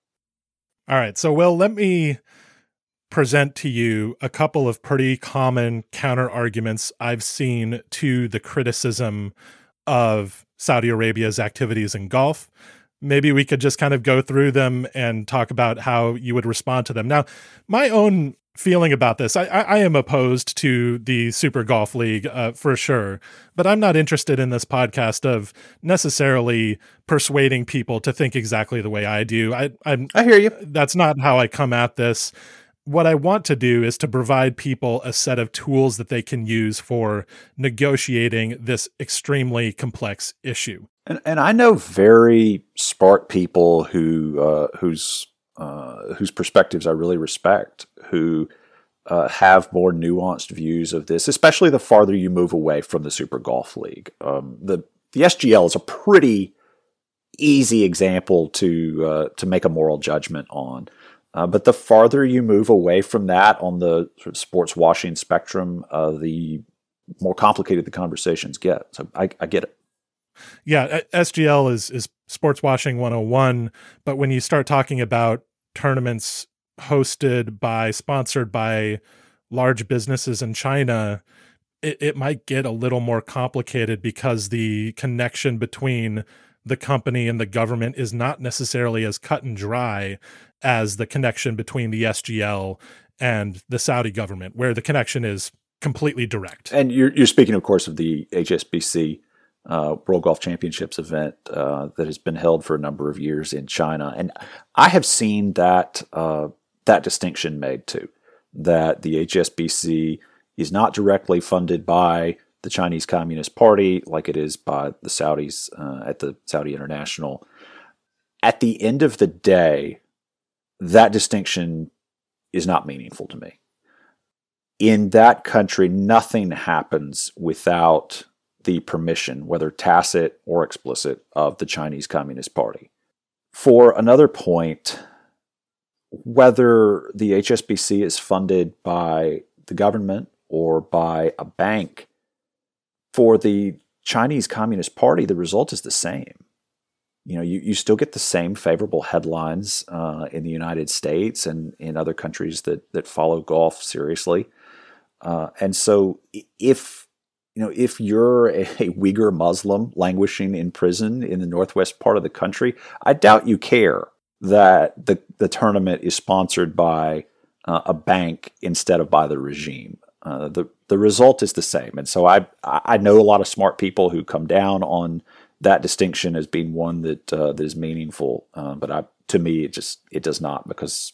All right. So, Will, let me present to you a couple of pretty common counter arguments I've seen to the criticism of Saudi Arabia's activities in Gulf. Maybe we could just kind of go through them and talk about how you would respond to them. Now, my own feeling about this, I am opposed to the Super Golf League for sure, but I'm not interested in this podcast of necessarily persuading people to think exactly the way I do. I hear you. That's not how I come at this. What I want to do is to provide people a set of tools that they can use for negotiating this extremely complex issue. And I know very smart people whose perspectives I really respect, who have more nuanced views of this, especially the farther you move away from the Super Golf League. The SGL is a pretty easy example to make a moral judgment on. But the farther you move away from that on the sort of sports washing spectrum, the more complicated the conversations get. So I get it. Yeah, SGL is sports washing 101, but when you start talking about tournaments sponsored by large businesses in China, it might get a little more complicated because the connection between the company and the government is not necessarily as cut and dry as the connection between the SGL and the Saudi government, where the connection is completely direct. And you're speaking, of course, of the HSBC World Golf Championships event that has been held for a number of years in China. And I have seen that distinction made too, that the HSBC is not directly funded by the Chinese Communist Party like it is by the Saudis at the Saudi International. At the end of the day, that distinction is not meaningful to me. In that country, nothing happens without the permission, whether tacit or explicit, of the Chinese Communist Party. For another point, whether the HSBC is funded by the government or by a bank, for the Chinese Communist Party, the result is the same. You still get the same favorable headlines in the United States and in other countries that follow golf seriously. And so if you're a Uyghur Muslim languishing in prison in the northwest part of the country, I doubt you care that the tournament is sponsored by a bank instead of by the regime. The result is the same. And so I know a lot of smart people who come down on that distinction as being one that is meaningful. But to me, it does not, because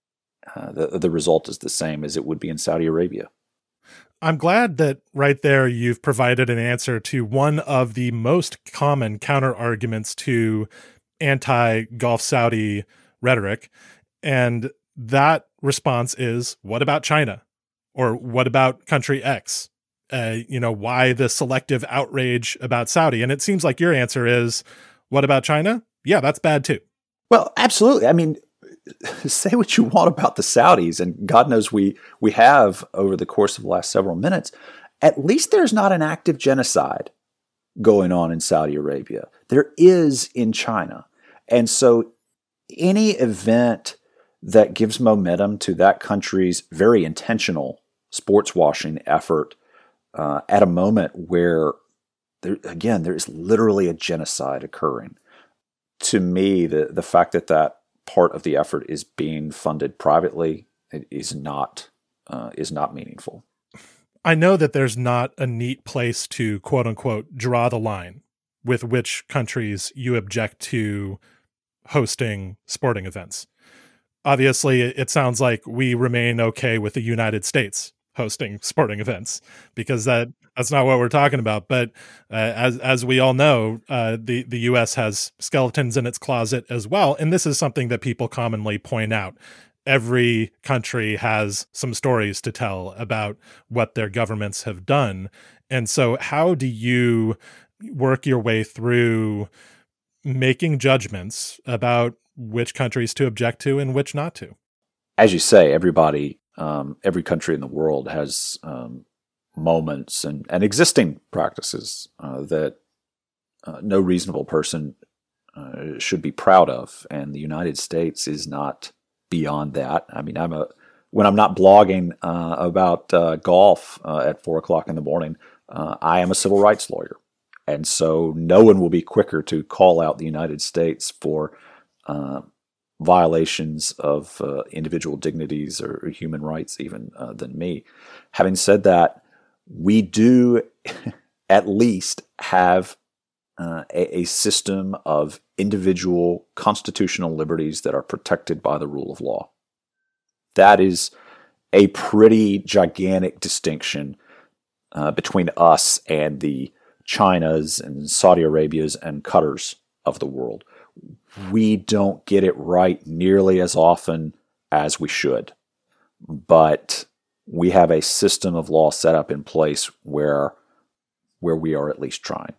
the result is the same as it would be in Saudi Arabia. I'm glad that right there you've provided an answer to one of the most common counter arguments to anti-Gulf Saudi rhetoric. And that response is, what about China? Or what about country X? Why the selective outrage about Saudi? And it seems like your answer is, what about China? Yeah, that's bad too. Well, absolutely. I mean, say what you want about the Saudis, and God knows we have over the course of the last several minutes. At least there's not an active genocide going on in Saudi Arabia. There is in China. And so any event that gives momentum to that country's very intentional sports washing effort at a moment where, there is literally a genocide occurring. To me, the fact that part of the effort is being funded privately is not meaningful. I know that there's not a neat place to, quote unquote, draw the line with which countries you object to hosting sporting events. Obviously, it sounds like we remain okay with the United States hosting sporting events, because that's not what we're talking about. But as we all know, the U.S. has skeletons in its closet as well. And this is something that people commonly point out. Every country has some stories to tell about what their governments have done. And so how do you work your way through making judgments about which countries to object to and which not to? As you say, everybody, every country in the world has moments and existing practices that no reasonable person should be proud of. And the United States is not beyond that. I mean, when I'm not blogging about golf at 4:00 in the morning, I am a civil rights lawyer. And so no one will be quicker to call out the United States for violations of individual dignities or human rights even than me. Having said that, we do at least have a system of individual constitutional liberties that are protected by the rule of law. That is a pretty gigantic distinction between us and the China's and Saudi Arabia's and Qatar's of the world. We don't get it right nearly as often as we should, but we have a system of law set up in place where we are at least trying.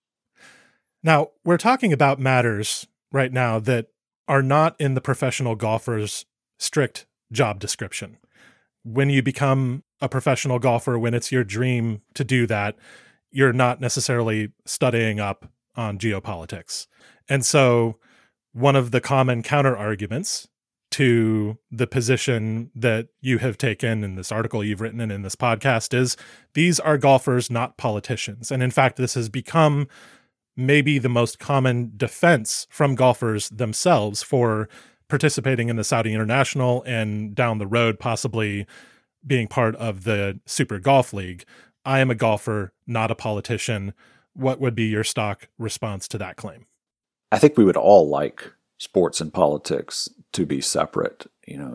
Now, we're talking about matters right now that are not in the professional golfer's strict job description. When you become a professional golfer, when it's your dream to do that, you're not necessarily studying up on geopolitics. And so one of the common counter arguments to the position that you have taken in this article you've written and in this podcast is these are golfers, not politicians. And in fact, this has become maybe the most common defense from golfers themselves for participating in the Saudi International and down the road possibly being part of the Super Golf League. I am a golfer, not a politician. What would be your stock response to that claim? I think we would all like sports and politics to be separate. You know,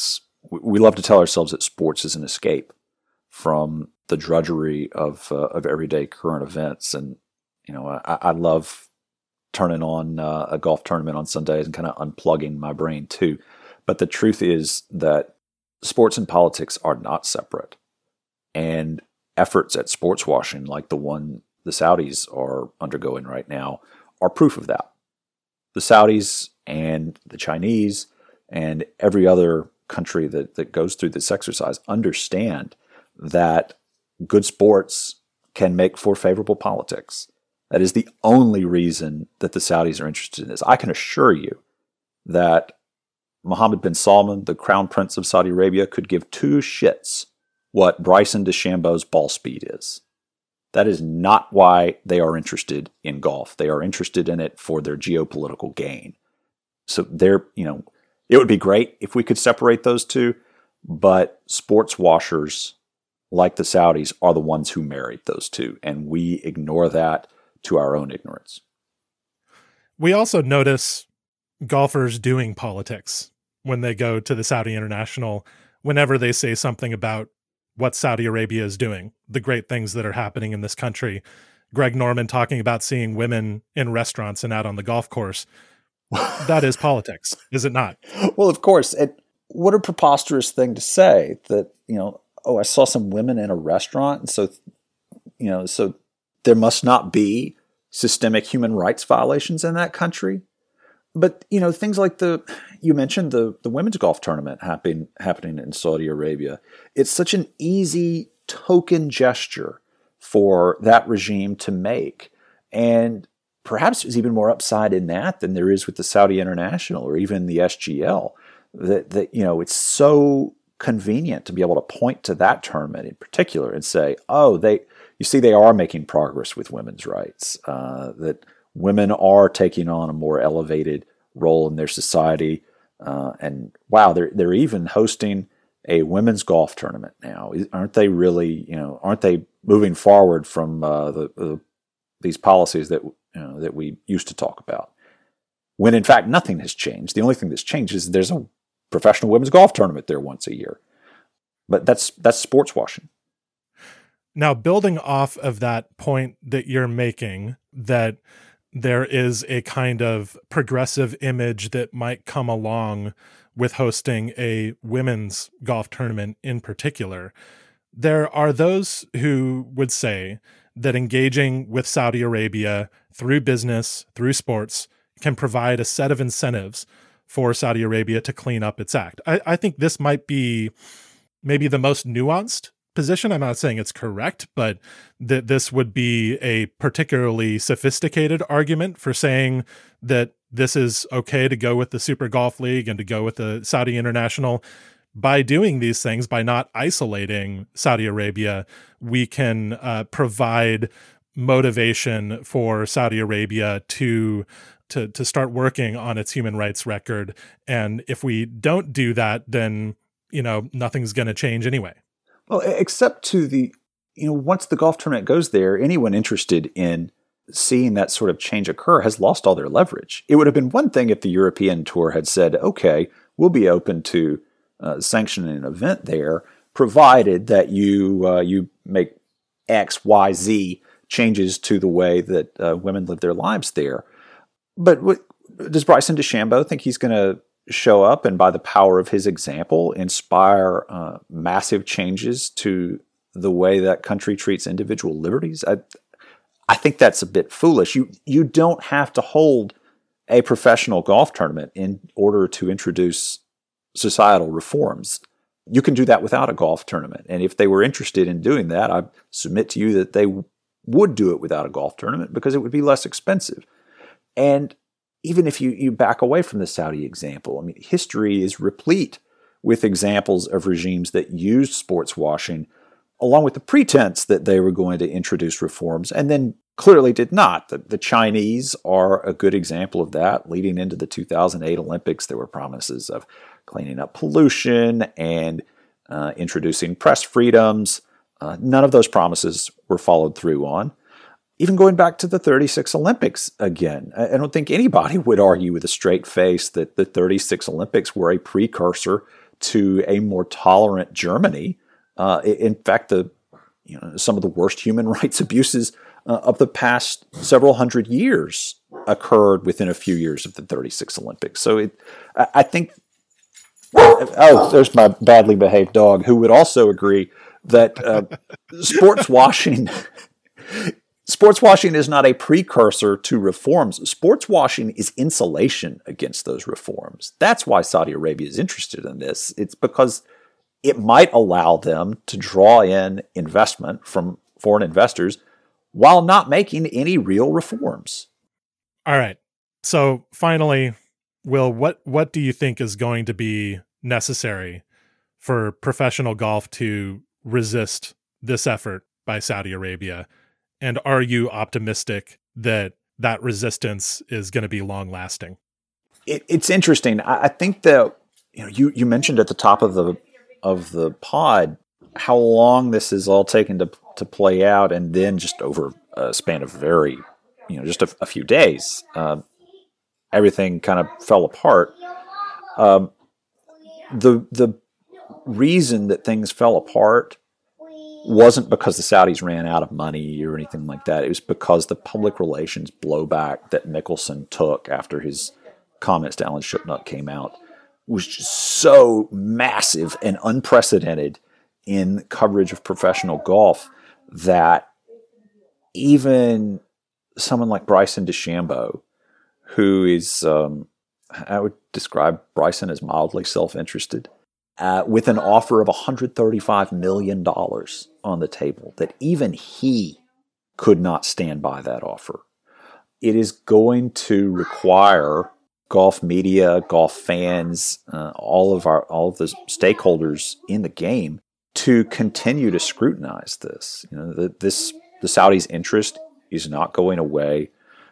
we love to tell ourselves that sports is an escape from the drudgery of everyday current events. And, you know, I love turning on a golf tournament on Sundays and kind of unplugging my brain too. But the truth is that sports and politics are not separate. And efforts at sports washing, like the one the Saudis are undergoing right now, are proof of that. The Saudis and the Chinese and every other country that goes through this exercise understand that good sports can make for favorable politics. That is the only reason that the Saudis are interested in this. I can assure you that Mohammed bin Salman, the crown prince of Saudi Arabia, could give two shits what Bryson DeChambeau's ball speed is. That is not why they are interested in golf. They are interested in it for their geopolitical gain. So it would be great if we could separate those two, but sports washers like the Saudis are the ones who married those two, and we ignore that to our own ignorance. We also notice golfers doing politics when they go to the Saudi International, whenever they say something about what Saudi Arabia is doing, the great things that are happening in this country. Greg Norman talking about seeing women in restaurants and out on the golf course. That is politics, is it not? Well, of course. What a preposterous thing to say that, I saw some women in a restaurant. And so there must not be systemic human rights violations in that country. But, things like you mentioned the women's golf tournament happening in Saudi Arabia. It's such an easy token gesture for that regime to make. And perhaps there's even more upside in that than there is with the Saudi International or even the SGL. That it's so convenient to be able to point to that tournament in particular and say, they are making progress with women's rights, that women are taking on a more elevated role in their society. And wow, they're even hosting a women's golf tournament now. Aren't they really, aren't they moving forward from these policies that we used to talk about? When in fact, nothing has changed. The only thing that's changed is there's a professional women's golf tournament there once a year. But that's sports washing. Now, building off of that point that you're making, that there is a kind of progressive image that might come along with hosting a women's golf tournament in particular, there are those who would say that engaging with Saudi Arabia through business, through sports, can provide a set of incentives for Saudi Arabia to clean up its act. I think this might be maybe the most nuanced position. I'm not saying it's correct, but that this would be a particularly sophisticated argument for saying that this is okay to go with the Super Golf League and to go with the Saudi International. By doing these things, by not isolating Saudi Arabia, we can provide motivation for Saudi Arabia to start working on its human rights record. And if we don't do that, then, nothing's going to change anyway. Well, except to once the golf tournament goes there, anyone interested in seeing that sort of change occur has lost all their leverage. It would have been one thing if the European Tour had said, okay, we'll be open to sanctioning an event there, provided that you make X, Y, Z changes to the way that women live their lives there. But does Bryson DeChambeau think he's going to show up and by the power of his example inspire massive changes to the way that country treats individual liberties? I think that's a bit foolish. You don't have to hold a professional golf tournament in order to introduce societal reforms. You can do that without a golf tournament. And if they were interested in doing that, I submit to you that they would do it without a golf tournament because it would be less expensive. And even if you back away from the Saudi example, I mean, history is replete with examples of regimes that used sports washing along with the pretense that they were going to introduce reforms and then clearly did not. The Chinese are a good example of that. Leading into the 2008 Olympics, there were promises of cleaning up pollution and introducing press freedoms. None of those promises were followed through on. Even going back to the 36 Olympics again, I don't think anybody would argue with a straight face that the 36 Olympics were a precursor to a more tolerant Germany. In fact, some of the worst human rights abuses of the past several hundred years occurred within a few years of the 36 Olympics. So I think, there's my badly behaved dog who would also agree that sports washing is not a precursor to reforms. Sports washing is insulation against those reforms. That's why Saudi Arabia is interested in this. It's because it might allow them to draw in investment from foreign investors while not making any real reforms. All right. So finally, Will, what do you think is going to be necessary for professional golf to resist this effort by Saudi Arabia? And are you optimistic that that resistance is going to be long lasting? It's interesting. I think that you mentioned at the top of the pod how long this is all taken to play out, and then just over a span of just a few days, everything kind of fell apart. The reason that things fell apart wasn't because the Saudis ran out of money or anything like that. It was because the public relations blowback that Mickelson took after his comments to Alan Shipnuck came out was just so massive and unprecedented in coverage of professional golf that even someone like Bryson DeChambeau, who is, I would describe Bryson as mildly self-interested, with an offer of $135 million on the table, that even he could not stand by that offer. It is going to require golf media, golf fans, all of the stakeholders in the game to continue to scrutinize this. The Saudis' interest is not going away.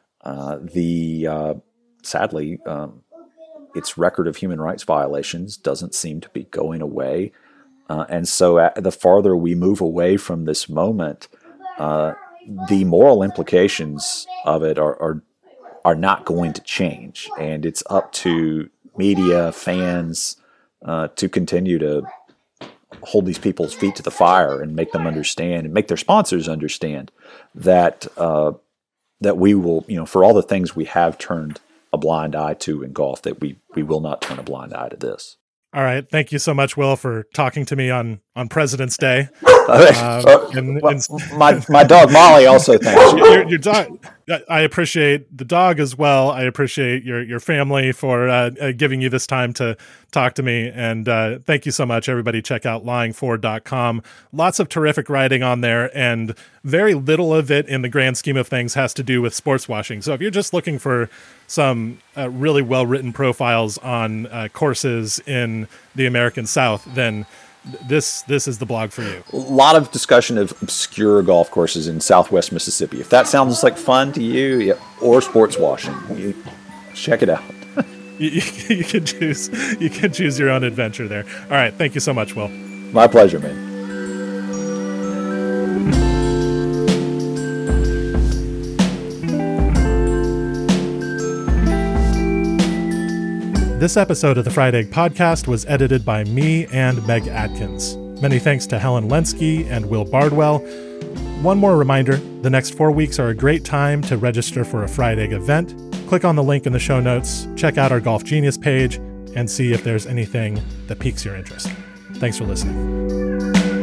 Sadly, its record of human rights violations doesn't seem to be going away. And so the farther we move away from this moment, the moral implications of it are not going to change. And it's up to media, fans, to continue to hold these people's feet to the fire and make them understand and make their sponsors understand that that we will, for all the things we have turned a blind eye to in golf, that we will not turn a blind eye to this. All right. Thank you so much, Will, for talking to me on President's Day. My dog Molly also thanks you. Your dog. I appreciate the dog as well. I appreciate your family for giving you this time to talk to me. And thank you so much, everybody. Check out lying4.com. Lots of terrific writing on there, and very little of it in the grand scheme of things has to do with sports washing. So if you're just looking for some really well-written profiles on courses in the American South, then this is the blog for you. A lot of discussion of obscure golf courses in Southwest Mississippi. If that sounds like fun to you, or sports washing, check it out. You can choose your own adventure there. All right, thank you so much, Will. My pleasure, man. This episode of the Fried Egg Podcast was edited by me and Meg Atkins. Many thanks to Helen Lenski and Will Bardwell. One more reminder, the next 4 weeks are a great time to register for a Fried Egg event. Click on the link in the show notes, check out our Golf Genius page, and see if there's anything that piques your interest. Thanks for listening.